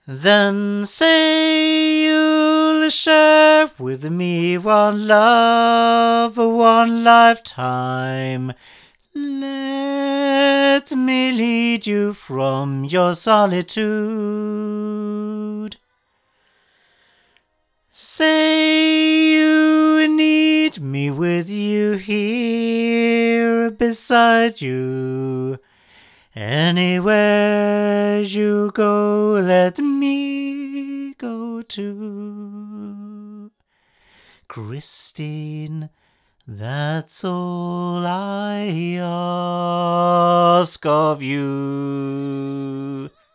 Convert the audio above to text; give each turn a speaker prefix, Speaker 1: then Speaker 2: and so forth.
Speaker 1: Then say you'll share with me one love, one lifetime. Let me lead you from your solitude. Say you need me with you here beside you. Anywhere you go, let me go too. Christine, that's all I ask of you.